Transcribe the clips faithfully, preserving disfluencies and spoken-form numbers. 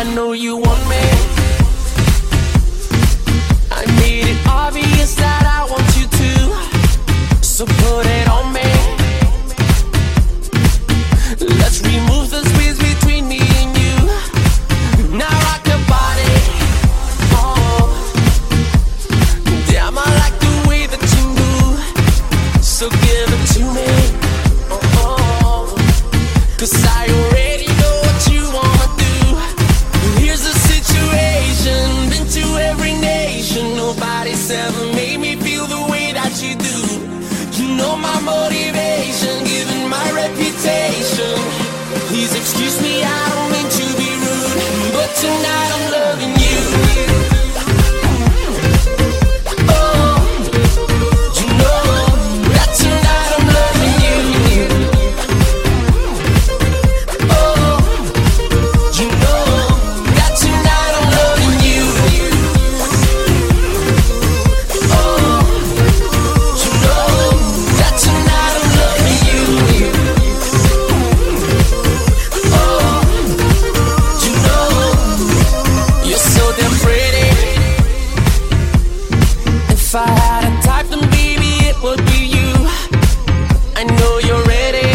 know you want me. I made it obvious that I want you to, so put it on me. Let's remove the space between me and you. Now rock your body. Oh, damn, I like the way that you move, so give it to me. Oh, oh, 'cause I already know what you wanna do. Here's the situation, been to every nation. Nobody's ever made me feel the way that you do. You know my motivation, given my reputation. Please excuse me, I don't mean to be rude, but tonight I'm loving you. Oh, you know that tonight I'm loving you. Oh, you know that tonight I'm loving you. Oh, you know that tonight I'm loving you. Oh, you know you're so damn pretty. If I had a type, then baby it would be you. I know you're ready.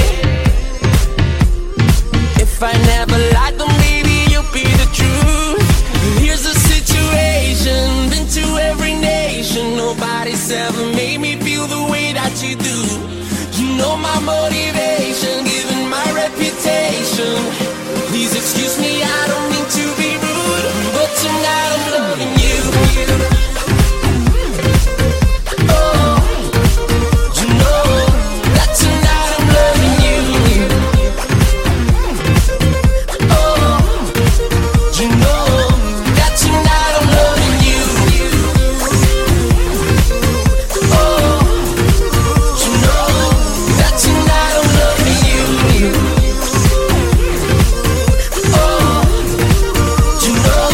If I never lied, then maybe you'll be the truth. Here's the situation, been to every nation. Nobody's ever made me feel the way that you do. You know my motivation, given my reputation. Please excuse me, I don't mean to be rude, but tonight I'm loving you. Oh, you know that tonight I'm loving you. Oh, you know that tonight I'm loving you. Oh, you know that tonight I'm loving you. Oh, you know.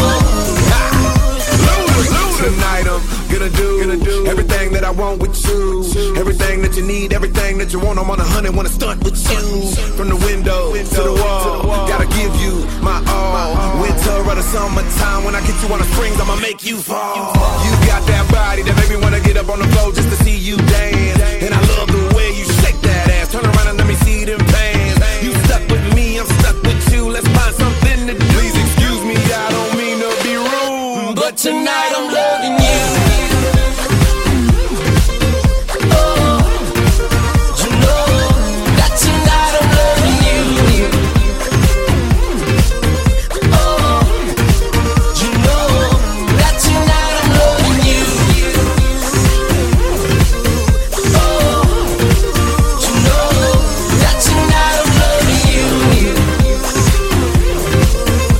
Tonight I'm gonna do, gonna do everything that I want with you. Everything that you need, everything that you want. I'm on a hundred, wanna stunt with you. From the window to the wall, gotta give you my all. Winter or the summertime, when I get you on the springs, I'ma make you fall. You got that body that make me wanna get up on the floor just to see you dance. And I love the way you shake that ass. Turn around and let me see them pants. You stuck with me, I'm stuck with you. Let's find something to do. Please excuse me, I don't mean to be rude, But tonight I'm loving you.